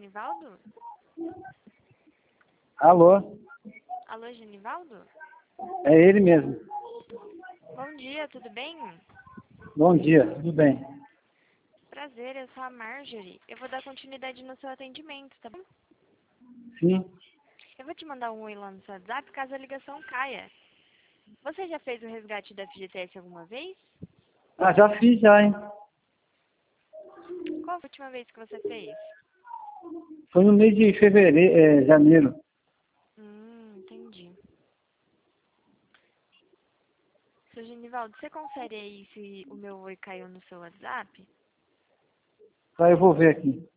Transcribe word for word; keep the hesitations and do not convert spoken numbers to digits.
Genivaldo? Alô? Alô, Genivaldo? É ele mesmo. Bom dia, tudo bem? Bom dia, tudo bem? Prazer, eu sou a Marjorie. Eu vou dar continuidade no seu atendimento, tá bom? Sim. Eu vou te mandar um oi lá no seu WhatsApp caso a ligação caia. Você já fez o resgate da F G T S alguma vez? Ah, já fiz já, hein? Qual foi a última vez que você fez? Foi no mês de fevereiro, é, janeiro. Hum, entendi. Seu Genivaldo, você confere aí se o meu oi caiu no seu WhatsApp? Tá, eu vou ver aqui.